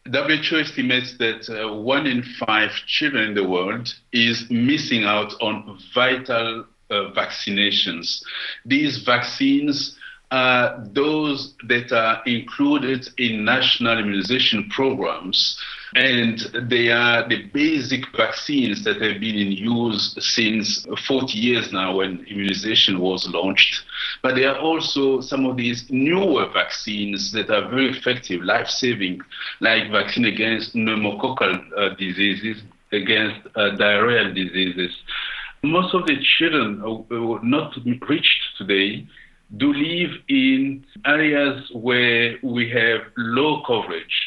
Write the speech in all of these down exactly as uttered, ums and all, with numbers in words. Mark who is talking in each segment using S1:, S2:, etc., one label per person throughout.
S1: W H O estimates that uh, one in five children in the world is missing out on vital uh, vaccinations. These vaccines are those that are included in national immunization programs, and they are the basic vaccines that have been in use since forty years now when immunization was launched. But there are also some of these newer vaccines that are very effective, life-saving, like vaccine against pneumococcal uh, diseases, against uh, diarrheal diseases. Most of the children uh, not reached today do live in areas where we have low coverage,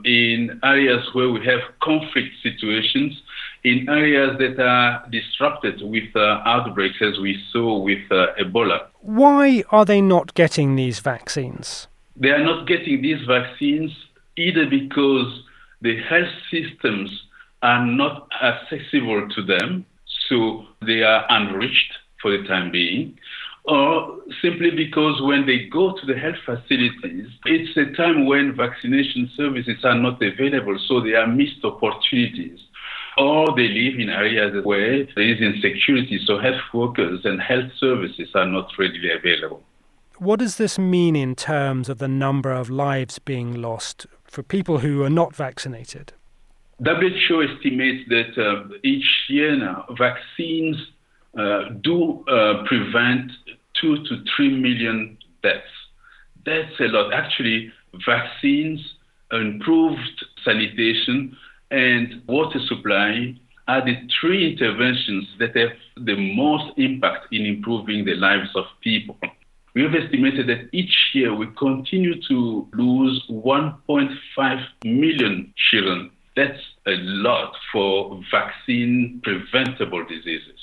S1: in areas where we have conflict situations, in areas that are disrupted with uh, outbreaks, as we saw with uh, Ebola.
S2: Why are they not getting these vaccines?
S1: They are not getting these vaccines either because the health systems are not accessible to them, so they are unreached for the time being, or simply because when they go to the health facilities, it's a time when vaccination services are not available, so they are missed opportunities. Or they live in areas where there is insecurity, so health workers and health services are not readily available.
S2: What does this mean in terms of the number of lives being lost for people who are not vaccinated?
S1: W H O estimates that uh, each year now, vaccines uh, do uh, prevent two to three million deaths. That's a lot. Actually, vaccines, improved sanitation, and water supply are the three interventions that have the most impact in improving the lives of people. We have estimated that each year we continue to lose one point five million children. That's a lot for vaccine preventable diseases.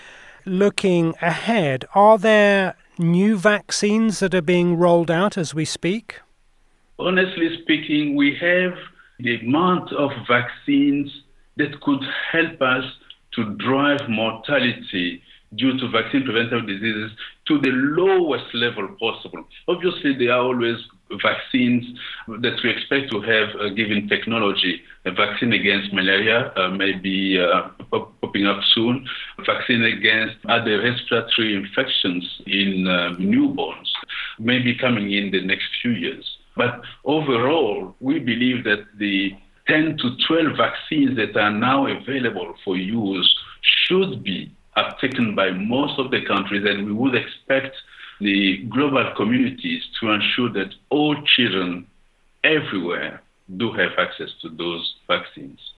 S2: Looking ahead, are there new vaccines that are being rolled out as we speak?
S1: Honestly speaking, we have the amount of vaccines that could help us to drive mortality due to vaccine preventable diseases to the lowest level possible. Obviously, there are always vaccines that we expect to have uh, given technology. A vaccine against malaria uh, may be uh, popping up soon. A vaccine against other respiratory infections in uh, newborns may be coming in the next few years. But overall, we believe that the ten to twelve vaccines that are now available for use should be taken by most of the countries, and we would expect the global communities to ensure that all children everywhere do have access to those vaccines.